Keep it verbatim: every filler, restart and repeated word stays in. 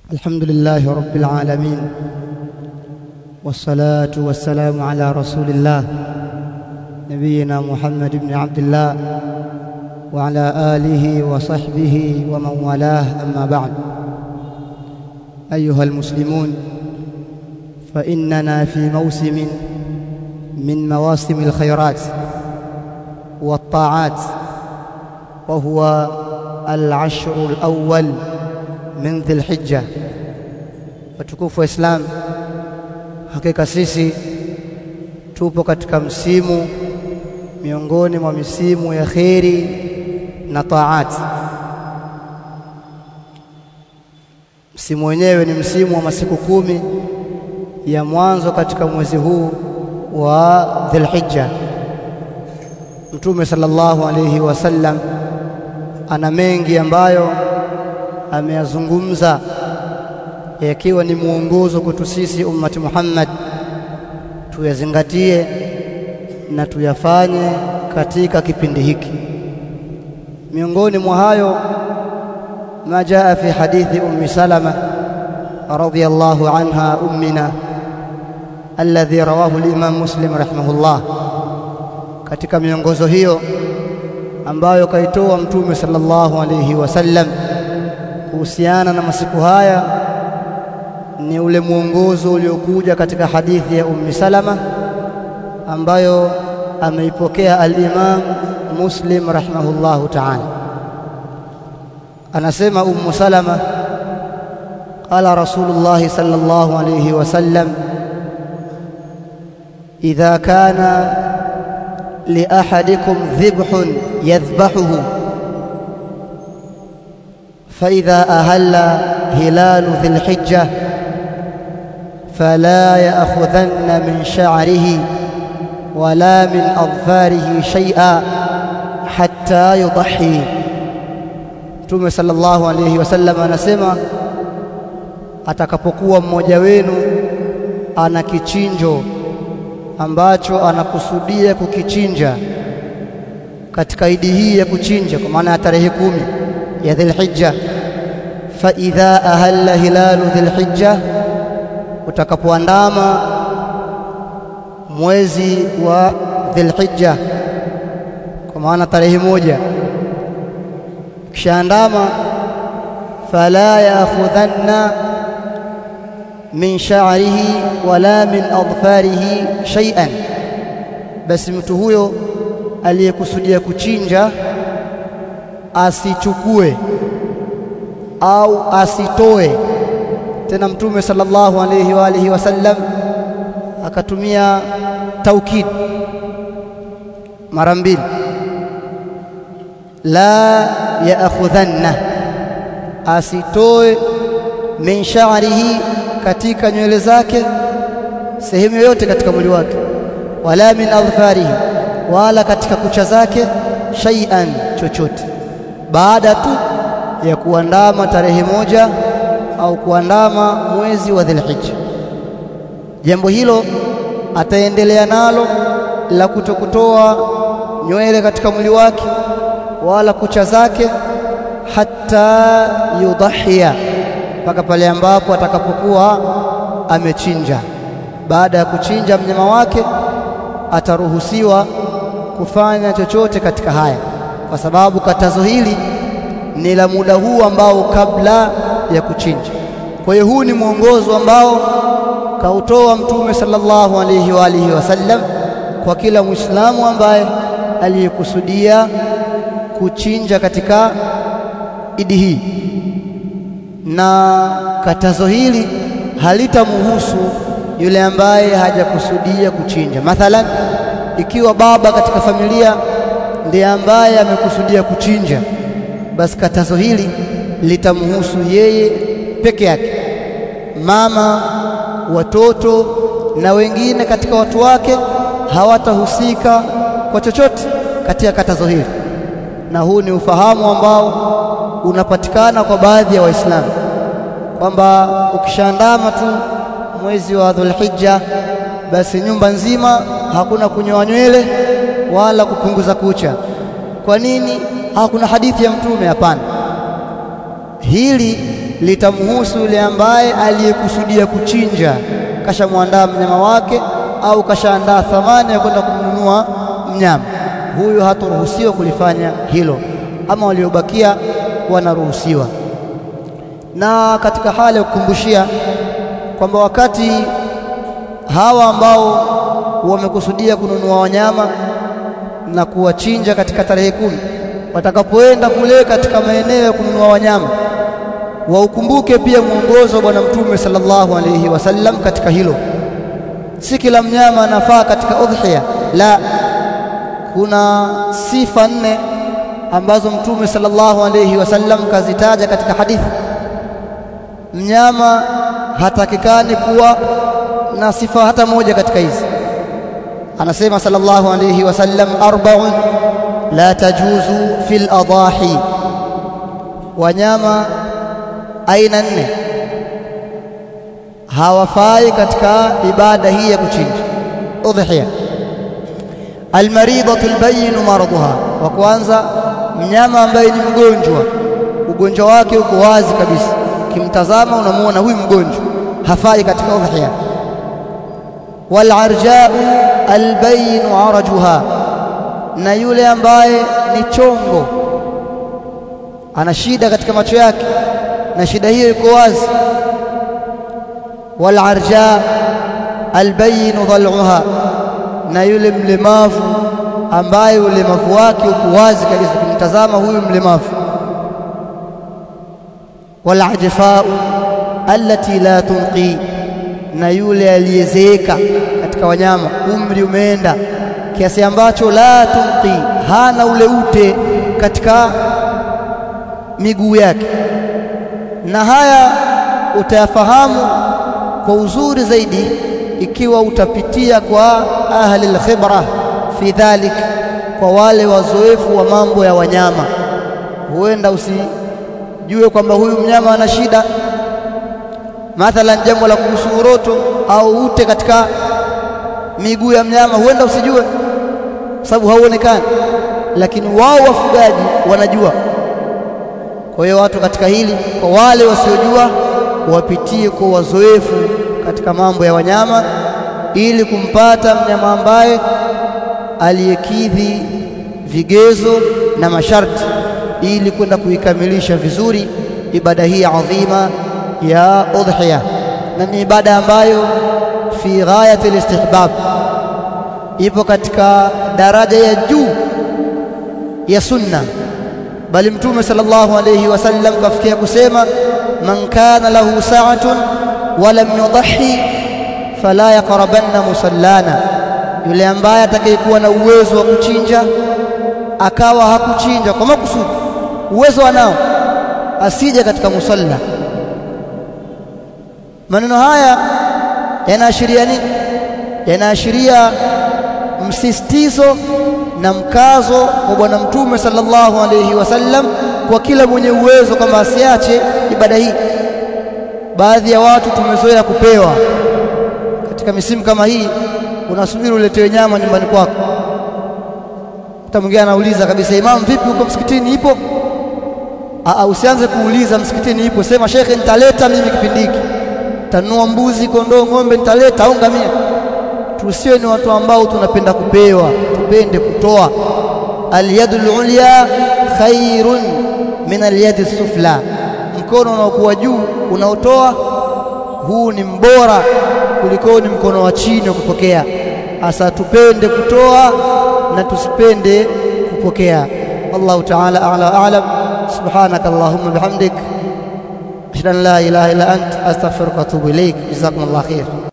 الحمد لله رب العالمين والصلاة والسلام على رسول الله نبينا محمد بن عبد الله وعلى آله وصحبه ومن والاه أما بعد. أيها المسلمون، فإننا في موسم من مواسم الخيرات والطاعات، وهو العشر الأول من ذي الحجة. Watukufu wa Islam, hakika sisi tupo katika msimu miongoni mwa misimu ya khairi na taat. Msimu wenyewe ni msimu wa masiku kumi ya mwanzo katika mwezi huu wa Dhul-Hijja. Mtume sallallahu alayhi wasallam ana mengi ambayo ameyazungumza yakiwa ni muongozo kwetu sisi ummati Muhammad, tuyazingatie na tuyafanye katika kipindi hiki. Miongoni mwa hayo ma jaa fi hadithi ummi Salama radhiyallahu anha ummina alladhi rawahu al-Imam Muslim rahimahullah. Katika miongozo hiyo ambayo kaitoa Mtume sallallahu alayhi wasallam kuhusiana na masiku haya ni ule muongozo uliokuja katika hadithi ya ummi Salama ambayo ameipokea al-Imam Muslim rahimahullahu ta'ala. Anasema ummu Salama, qala Rasulullah sallallahu alayhi wasallam, idha kana li ahadikum dhibhun yadhbahuhu fa idha ahalla hilalu dhil hijjah فلا يأخذن من شعره ولا من أظفاره شيئا حتى يضحي. Mtume sallallahu alayhi wasallam anasema, atakapokuwa mmoja wenu ana kichinjo ambacho anakusudia kukichinja katika idi hii ya kuchinja, kwa maana ya tarehe kumi ya Dhul-Hijja, fa idha ahalla hilalu Dhul-Hijja, utakapoandama mwezi wa Dhul-Hijja, kwa maana tarehe moja, kishaandama, fala ya'khudhanna min sha'rihi wala min adfarihi shay'an, basi mtu huyo aliyekusudia kuchinja asichukue au asitoe. Tena Mtume sallallahu alayhi wa alihi wasallam akatumia taukid mara mbili, la ya'khudhanna, asitoe, min sha'rihi, katika nywele zake, sehemu yoyote katika mwili wake, wala min adfarihi, wala katika kucha zake, shay'an, chochote, baada tu ya kuandama tarehe moja au kuandama mwezi wa Dhul-Hijja. Jambo hilo ataendelea nalo la kutokutoa nywele katika mwili wake wala kucha zake, hata yudhhiya, mpaka pale ambapo atakapokuwa amechinja. Baada ya kuchinja mnyama wake ataruhusiwa kufanya chochote katika haya, kwa sababu katazo hili ni la muda huu ambao kabla ya kuchinja. Kwa hiyo huu ni mwongozo ambao kautoa Mtume sallallahu alayhi wa alihi wasallam kwa kila Muislamu ambaye aliyekusudia kuchinja katika idi hii, na katazo hili halitamhusu yule ambaye hajakusudia kuchinja. Mathalan, ikiwa baba katika familia ndiye ambaye amekusudia kuchinja, basi katazo hili litamhusu yeye peke yake. Mama, watoto na wengine katika watu wake hawatahusika kwa chochote katika katazo hili. Na huu ni ufahamu ambao unapatikana kwa baadhi ya Waislamu, kwamba ukishaandama tu mwezi wa Dhul-Hijja, basi nyumba nzima hakuna kunyoa nywele wala kupunguza kucha. Kwa nini? Hakuna hadithi ya Mtume. Hapana, hili litamhusu yule ambaye aliyekusudia kuchinja, kashamwandaa mnyama wake au kashaandaa thamani ya kwenda kumnunua mnyama, huyo hataruhusiwa kulifanya hilo, ama waliobakia wanaruhusiwa. Na katika hali ya kukumbushia kwamba wakati hawa ambao wamekusudia kununua wanyama na kuwachinja katika tarehe kumi watakapoenda kule katika maeneo ya kununua wanyama, waukumbuke pia mwongozo wa Bwana Mtume sallallahu alayhi wasallam katika hilo. Si kila mnyama anafaa katika udhiya, la, kuna sifa nne ambazo Mtume sallallahu alayhi wasallam kazitaja katika hadithi. Mnyama hatakikani kuwa na sifa hata moja katika hizi. Anasema sallallahu alayhi wasallam, arba'un la tajuzu fil adahi, wanyama aina nne hawafai katika ibada hii ya kuchinja udhiya. Almaridatu albayyin maraduha, wa kwanza mnyama ambaye ni mgonjwa, ugonjwa wake uko wazi kabisa, kimtazama unamuona huyu mgonjwa, hafai katika udhiya. Walarja'u albayyin arajuha, na yule ambaye ni chongo, ana shida katika macho yake na shida hiyo iko wazi. Walarja albayyin dhal'uha, na yule mlemavu ambaye ulemavu wake uko wazi kabisa, kumtazama huyu mlemavu. Walajfa'u allati la tunqi, na yule aliyezeeka katika wanyama, umri umeenda kiasi ambacho la tunqi, hana ule ute katika miguu yake. Na haya utayafahamu kwa uzuri zaidi ikiwa utapitia kwa ahli al-khibra fi dhalik, kwa wale wazoefu wa mambo ya wanyama. Huenda usijue kwamba huyu mnyama ana shida, mathalan jambo la kuhusu uroto au ute katika miguu ya mnyama, huenda usijue sababu hauonekani, lakini wao wafugaji wanajua. Kwa hiyo watu katika hili, kwa wale wasiojua, wapitie kwa wazoefu katika mambo ya wanyama, ili kumpata mnyama ambaye aliyekidhi vigezo na masharti, ili kwenda kuikamilisha vizuri ibada hii adhima ya udhiya. Na ni ibada ambayo fi ghayati al-istihbab, ipo katika daraja ya juu ya sunna, bali Mtume sallallahu alayhi wasallam kafikia kusema, man kana lahu sa'atun wa lam yudhi fala yaqrabanna musallana, yule ambaye atakayekuwa na uwezo wa kuchinja akawa hakuchinja kwa makusudi, uwezo anao, asije katika musalla. Maneno haya yanaashiria nini? Yanaashiria msisitizo na mkazo wa Bwana Mtume sallallahu alayhi wasallam kwa kila mwenye uwezo kwamba asiache ibada hii. Baadhi ya watu tumezoea kupewa katika misimu kama hii, unasubiri uletewe nyama nyumbani kwako. Hata mwingine anauliza kabisa, imam vipi uko msikitini, ipo? Aa, usianze kuuliza msikitini ipo, sema shekhe nitaleta mimi kipindi hiki, tanua mbuzi, kondoo, ng'ombe nitaleta au ngamia. Tusiwe ni watu ambao tunapenda kupewa, tupende kutoa. Al-yadul ulya khairun min al-yadi sufla, mkono unaokuwa juu unaotoa, huu ni mbora kuliko ni mkono wa chini kupokea. Asa tupende kutoa na tusipende kupokea. Allahu ta'ala a'la a'lam. Subhanaka Allahumma bihamdik, ashhadu an la ilaha illa ant, astaghfiruka wa atubu ilaik. Jazakumullahu khair.